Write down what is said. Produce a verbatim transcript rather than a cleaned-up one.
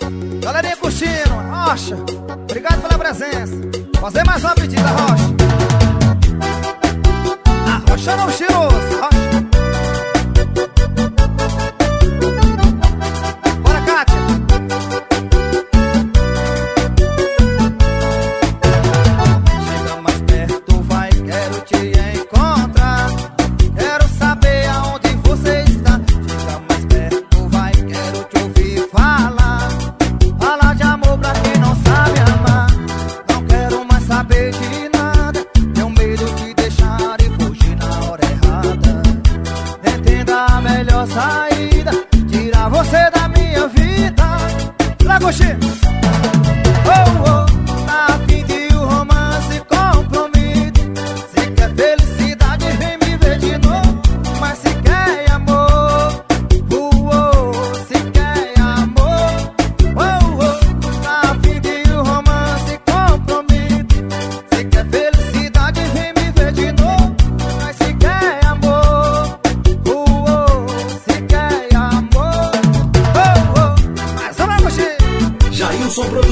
Galerinha curtindo, Rocha, obrigado pela presença. Fazer mais uma pedida, Rocha. A Rocha não cheiroso, Rocha. Bora, Kátia. Chega mais perto, vai, quero te encontrar. Quero saber aonde você está. Chega mais perto, vai, quero te ouvir falar. Falar de amor pra quem não sabe amar. Não quero mais saber de nada. Tenho medo de deixar e fugir na hora errada. Entenda a melhor saída, tirar você da minha vida. Lagoxi! Oh, oh, tá a fim de um romance compromido. Se quer felicidade, vem me ver de novo. Mas se quer amor, oh, oh, se quer amor, oh, oh, tá a fim de um romance compromido. Se quer felicidade, vem me ver de novo. Mas se quer amor, oh, oh, se quer amor, oh, oh. Mas vamos, Lagoxi! Jailson Produções.